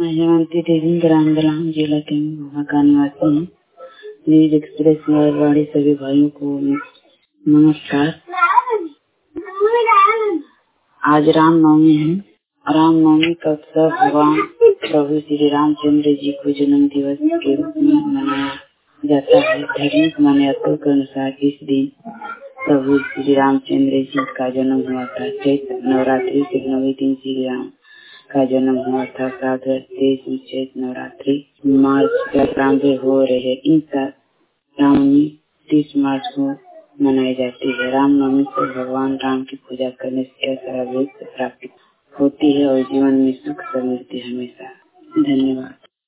मैं हेमंती देवी ग्राम दलाम जिला के वहाँ का निवासी हूँ। न्यूज एक्सप्रेस मारवाड़ी सभी भाइयों को नमस्कार। आज रामनवमी है। रामनवमी का उत्सव भगवान प्रभु श्री रामचंद्र जी को जन्म दिवस के रूप में मनाया जाता है। धार्मिक मान्यताओं के अनुसार इस दिन प्रभु श्री रामचंद्र जी का जन्म हुआ था। चैत्र नवरात्रि के 9वें दिन श्री राम का जन्म हुआ था। साथ ही चैत्र नवरात्रि मार्च का प्रारंभ हो रहे हैं। इन रामनवमी 30 मार्च को मनाई जाती है। रामनवमी को भगवान राम की पूजा करने से सर्वोच्च प्राप्ति होती है और जीवन में सुख समृद्धि हमेशा। धन्यवाद।